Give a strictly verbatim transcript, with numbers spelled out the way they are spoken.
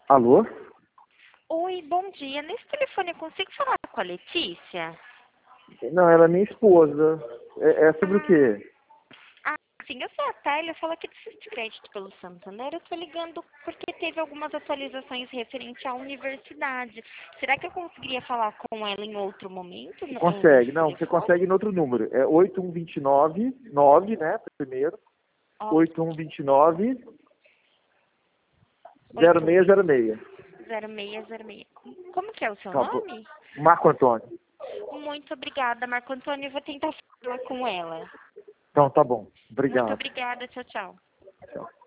Alô? Oi, bom dia. Nesse telefone eu consigo falar com a Letícia? Não, ela é minha esposa. É, é sobre o quê? Ah, sim, eu sou a Thalia, eu falo aqui do Sistema de Crédito pelo Santander. Eu estou ligando porque teve algumas atualizações referente à universidade. Será que eu conseguiria falar com ela em outro momento, no- ou Consegue. nesse Não, você telefone? consegue em outro número. É oito um dois nove, nove, né? Primeiro. Ó, oito um dois nove, zero oito seis zero seis. zero seis zero seis. Como que é o seu Tá bom. nome? Marco Antônio. Muito obrigada, Marco Antônio. Eu vou tentar falar com ela. Então, tá bom. Muito Obrigado. obrigada. Tchau, tchau. Tchau.